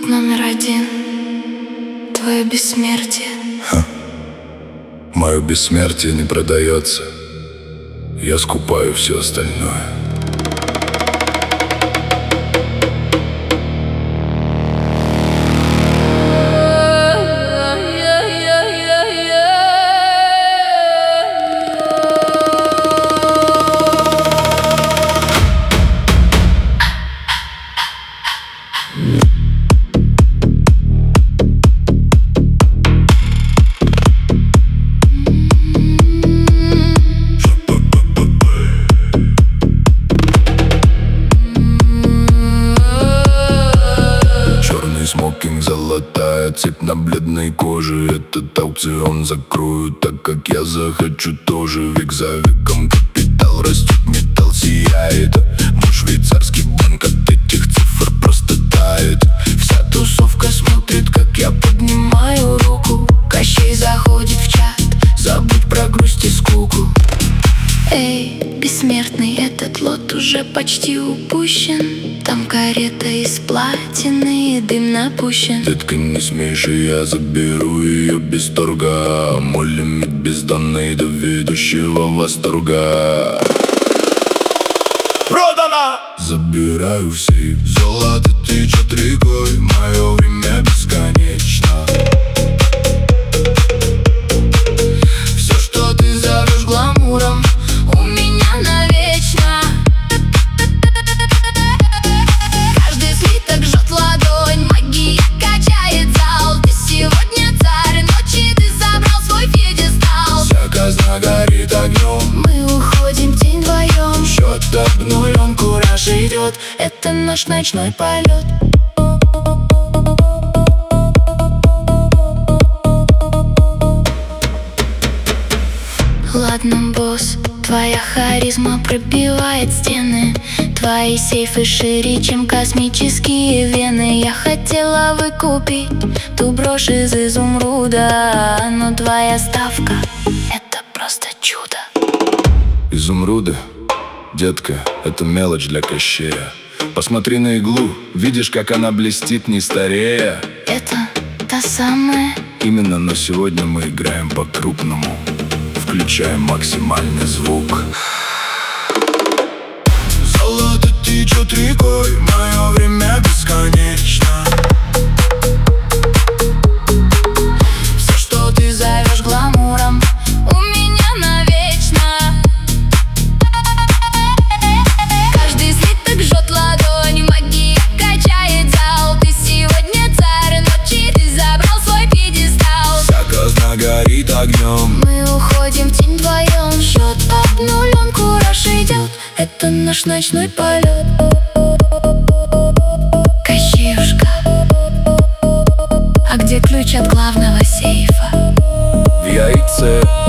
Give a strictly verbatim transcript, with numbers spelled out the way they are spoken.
Друг номер один, твое бессмертие. Ха. Мое бессмертие не продается. Я скупаю все остальное. Смокинг, золотая цепь на бледной коже. Этот аукцион закрою, так как я захочу тоже. Век за веком капитал растет, металл сияет. Мой швейцарский банк от этих цифр просто тает. Вся тусовка смотрит, как я поднимаю руку. Кощей заходит в чат, забудь про грусть и скуку. Эй, бессмертный, этот лот уже почти упущен. Там карета из платины и дым напущен. Детка, не смейся, я заберу ее без торга. Мой лимит бездонный до ведущего восторга. Продано! Забираю в сейф. Золото течет рекой, мое время бесконечно. Все, что ты зовешь гламуром, у меня навечно. Каждый слиток жжет ладонь, магия качает зал. Ты сегодня царь ночи, ты забрал свой пьедестал. Вся казна горит огнем, мы уходим в тень вдвоем. счет обнулен, Кураж идет, это наш ночной полет. Ладно, босс, твоя харизма пробивает стены. Твои сейфы шире, чем космические вены. Я хотела выкупить ту брошь из изумруда, но твоя ставка — это просто чудо. Изумруды, детка, это мелочь для Кощея. Посмотри на иглу, видишь, как она блестит, не старея. Это та самая. Именно, но сегодня мы играем по-крупному. Включаем максимальный звук. Золото течет рекой, мое время бесконечно. Все, что ты зовешь гламуром, у меня навечно. Каждый слиток жжет ладонь, магия качает зал. Ты сегодня царь ночи, ты забрал свой пьедестал. Вся казна горит огнем, мы уходим в тень вдвоем. Счет обнулен, кураж идет, это наш ночной полет. Кощеюшка, а где ключ от главного сейфа? в яйце.